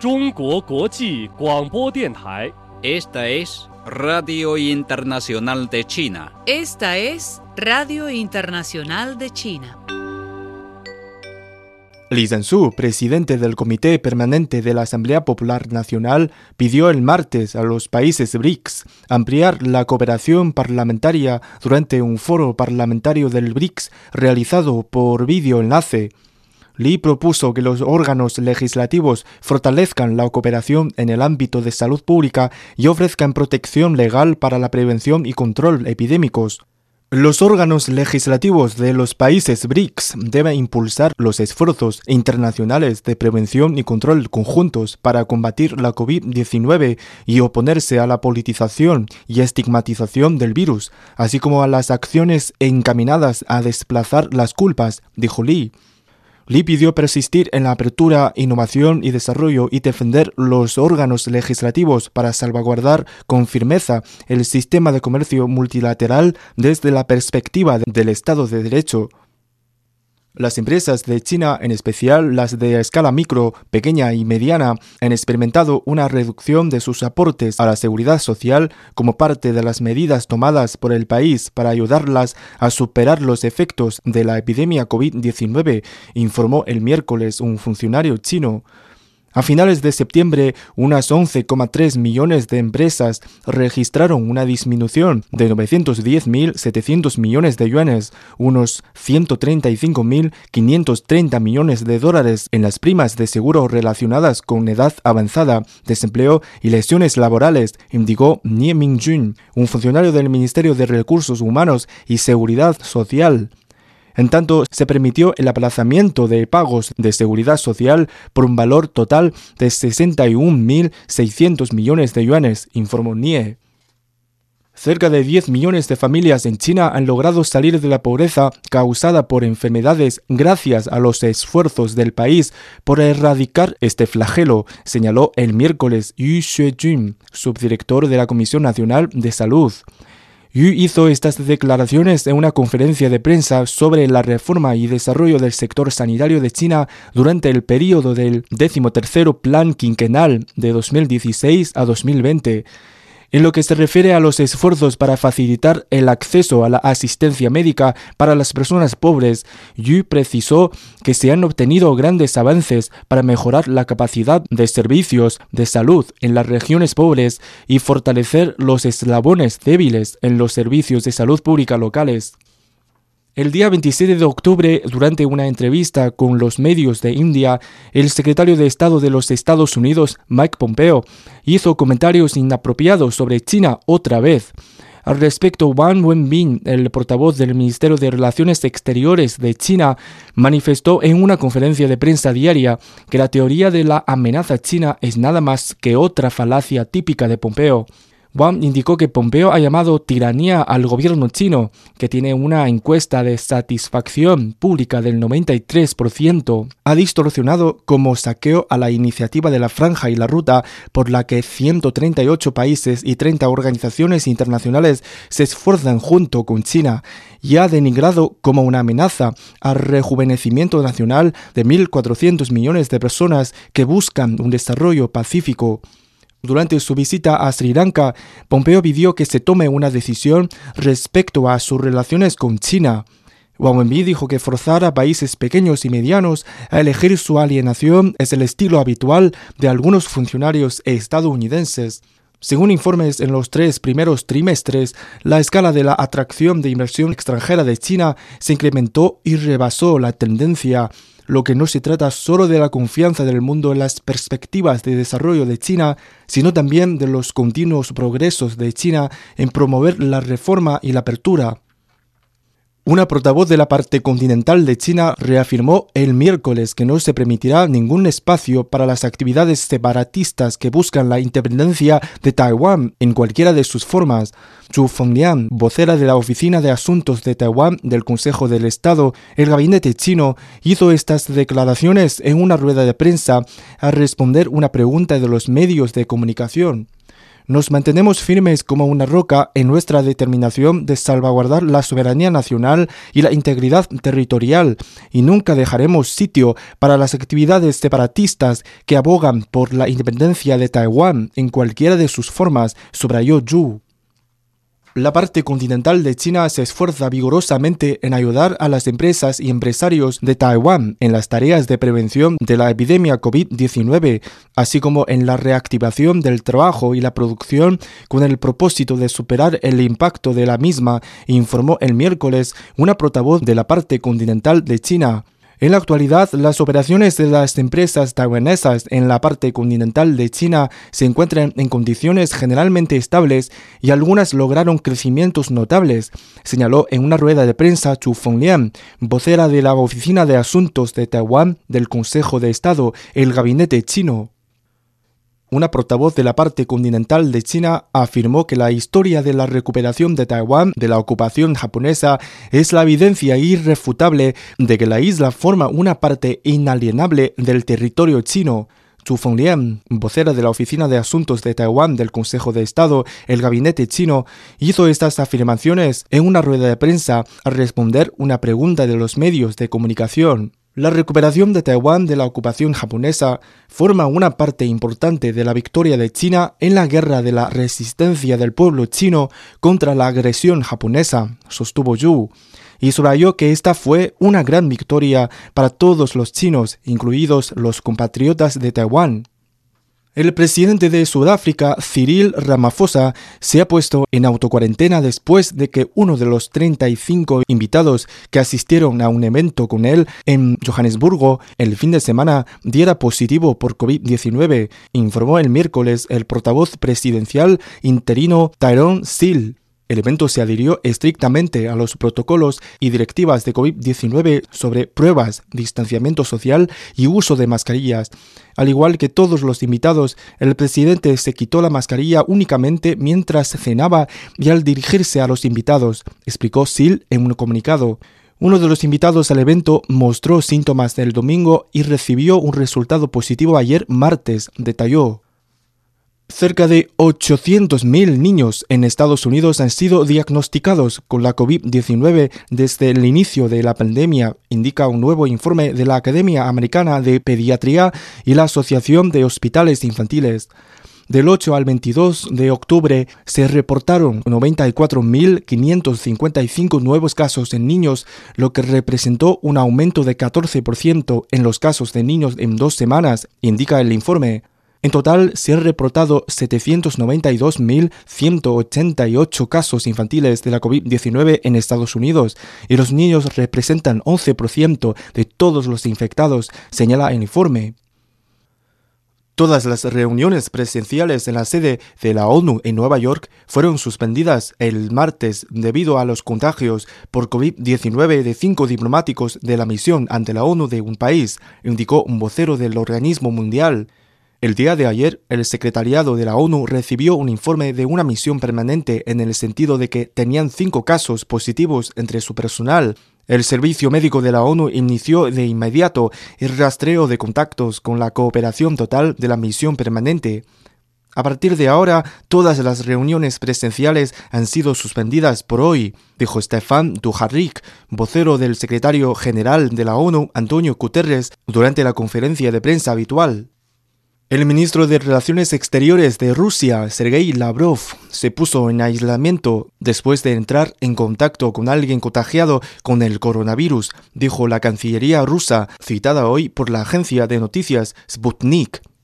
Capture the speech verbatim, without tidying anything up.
中国国际广播电台。 Esta es Radio Internacional de China. Esta es Radio Internacional de China. Li Zhanshu, presidente del Comité Permanente de la Asamblea Popular Nacional, pidió el martes a los países B R I C S ampliar la cooperación parlamentaria durante un foro parlamentario del B R I C S realizado por videoenlace. Li propuso que los órganos legislativos fortalezcan la cooperación en el ámbito de salud pública y ofrezcan protección legal para la prevención y control epidémicos. Los órganos legislativos de los países B R I C S deben impulsar los esfuerzos internacionales de prevención y control conjuntos para combatir la COVID diecinueve y oponerse a la politización y estigmatización del virus, así como a las acciones encaminadas a desplazar las culpas, dijo Li. Li pidió persistir en la apertura, innovación y desarrollo y defender los órganos legislativos para salvaguardar con firmeza el sistema de comercio multilateral desde la perspectiva del Estado de Derecho. Las empresas de China, en especial las de escala micro, pequeña y mediana, han experimentado una reducción de sus aportes a la seguridad social como parte de las medidas tomadas por el país para ayudarlas a superar los efectos de la epidemia COVID diecinueve, informó el miércoles un funcionario chino. A finales de septiembre, unas once coma tres millones de empresas registraron una disminución de novecientos diez mil setecientos millones de yuanes, unos ciento treinta y cinco mil quinientos treinta millones de dólares en las primas de seguro relacionadas con edad avanzada, desempleo y lesiones laborales, indicó Nie Mingjun, un funcionario del Ministerio de Recursos Humanos y Seguridad Social. En tanto, se permitió el aplazamiento de pagos de seguridad social por un valor total de sesenta y un mil seiscientos millones de yuanes, informó Nie. Cerca de diez millones de familias en China han logrado salir de la pobreza causada por enfermedades gracias a los esfuerzos del país por erradicar este flagelo, señaló el miércoles Yu Xuejun, subdirector de la Comisión Nacional de Salud. Yu hizo estas declaraciones en una conferencia de prensa sobre la reforma y desarrollo del sector sanitario de China durante el período del decimotercero Plan Quinquenal de dos mil dieciséis a dos mil veinte. En lo que se refiere a los esfuerzos para facilitar el acceso a la asistencia médica para las personas pobres, Yu precisó que se han obtenido grandes avances para mejorar la capacidad de servicios de salud en las regiones pobres y fortalecer los eslabones débiles en los servicios de salud pública locales. El día veintisiete de octubre, durante una entrevista con los medios de India, el secretario de Estado de los Estados Unidos, Mike Pompeo, hizo comentarios inapropiados sobre China otra vez. Al respecto, Wang Wenbin, el portavoz del Ministerio de Relaciones Exteriores de China, manifestó en una conferencia de prensa diaria que la teoría de la amenaza china es nada más que otra falacia típica de Pompeo. Wang indicó que Pompeo ha llamado tiranía al gobierno chino, que tiene una encuesta de satisfacción pública del noventa y tres por ciento. Ha distorsionado como saqueo a la iniciativa de la Franja y la Ruta, por la que ciento treinta y ocho países y treinta organizaciones internacionales se esfuerzan junto con China, y ha denigrado como una amenaza al rejuvenecimiento nacional de mil cuatrocientos millones de personas que buscan un desarrollo pacífico. Durante su visita a Sri Lanka, Pompeo pidió que se tome una decisión respecto a sus relaciones con China. Wang Wenbin dijo que forzar a países pequeños y medianos a elegir su alienación es el estilo habitual de algunos funcionarios estadounidenses. Según informes, en los tres primeros trimestres, la escala de la atracción de inversión extranjera de China se incrementó y rebasó la tendencia. Lo que no se trata solo de la confianza del mundo en las perspectivas de desarrollo de China, sino también de los continuos progresos de China en promover la reforma y la apertura. Una portavoz de la parte continental de China reafirmó el miércoles que no se permitirá ningún espacio para las actividades separatistas que buscan la independencia de Taiwán en cualquiera de sus formas. Zhu Fengliang, vocera de la Oficina de Asuntos de Taiwán del Consejo del Estado, el gabinete chino, hizo estas declaraciones en una rueda de prensa al responder una pregunta de los medios de comunicación. Nos mantenemos firmes como una roca en nuestra determinación de salvaguardar la soberanía nacional y la integridad territorial, y nunca dejaremos sitio para las actividades separatistas que abogan por la independencia de Taiwán en cualquiera de sus formas, subrayó Zhu. La parte continental de China se esfuerza vigorosamente en ayudar a las empresas y empresarios de Taiwán en las tareas de prevención de la epidemia COVID diecinueve, así como en la reactivación del trabajo y la producción con el propósito de superar el impacto de la misma, informó el miércoles una portavoz de la parte continental de China. En la actualidad, las operaciones de las empresas taiwanesas en la parte continental de China se encuentran en condiciones generalmente estables y algunas lograron crecimientos notables, señaló en una rueda de prensa Chu Fenglian, vocera de la Oficina de Asuntos de Taiwán del Consejo de Estado, el gabinete chino. Una portavoz de la parte continental de China afirmó que la historia de la recuperación de Taiwán de la ocupación japonesa es la evidencia irrefutable de que la isla forma una parte inalienable del territorio chino. Chu Fenglian, vocera de la Oficina de Asuntos de Taiwán del Consejo de Estado, el gabinete chino, hizo estas afirmaciones en una rueda de prensa al responder una pregunta de los medios de comunicación. La recuperación de Taiwán de la ocupación japonesa forma una parte importante de la victoria de China en la guerra de la resistencia del pueblo chino contra la agresión japonesa, sostuvo Zhu, y subrayó que esta fue una gran victoria para todos los chinos, incluidos los compatriotas de Taiwán. El presidente de Sudáfrica, Cyril Ramaphosa, se ha puesto en autocuarentena después de que uno de los treinta y cinco invitados que asistieron a un evento con él en Johannesburgo el fin de semana diera positivo por COVID diecinueve, informó el miércoles el portavoz presidencial interino Tyrone Seale. El evento se adhirió estrictamente a los protocolos y directivas de COVID diecinueve sobre pruebas, distanciamiento social y uso de mascarillas. Al igual que todos los invitados, el presidente se quitó la mascarilla únicamente mientras cenaba y al dirigirse a los invitados, explicó Seale en un comunicado. Uno de los invitados al evento mostró síntomas el domingo y recibió un resultado positivo ayer martes, detalló. Cerca de ochocientos mil niños en Estados Unidos han sido diagnosticados con la COVID diecinueve desde el inicio de la pandemia, indica un nuevo informe de la Academia Americana de Pediatría y la Asociación de Hospitales Infantiles. Del ocho al veintidós de octubre se reportaron noventa y cuatro mil quinientos cincuenta y cinco nuevos casos en niños, lo que representó un aumento de catorce por ciento en los casos de niños en dos semanas, indica el informe. En total, se han reportado setecientos noventa y dos mil ciento ochenta y ocho casos infantiles de la COVID diecinueve en Estados Unidos, y los niños representan once por ciento de todos los infectados, señala el informe. Todas las reuniones presenciales en la sede de la ONU en Nueva York fueron suspendidas el martes debido a los contagios por COVID diecinueve de cinco diplomáticos de la misión ante la ONU de un país, indicó un vocero del organismo mundial. El día de ayer, el secretariado de la ONU recibió un informe de una misión permanente en el sentido de que tenían cinco casos positivos entre su personal. El Servicio Médico de la ONU inició de inmediato el rastreo de contactos con la cooperación total de la misión permanente. A partir de ahora, todas las reuniones presenciales han sido suspendidas por hoy, dijo Stefan Dujarric, vocero del secretario general de la ONU, Antonio Guterres, durante la conferencia de prensa habitual. El ministro de Relaciones Exteriores de Rusia, Sergei Lavrov, se puso en aislamiento después de entrar en contacto con alguien contagiado con el coronavirus, dijo la Cancillería rusa, citada hoy por la agencia de noticias Sputnik.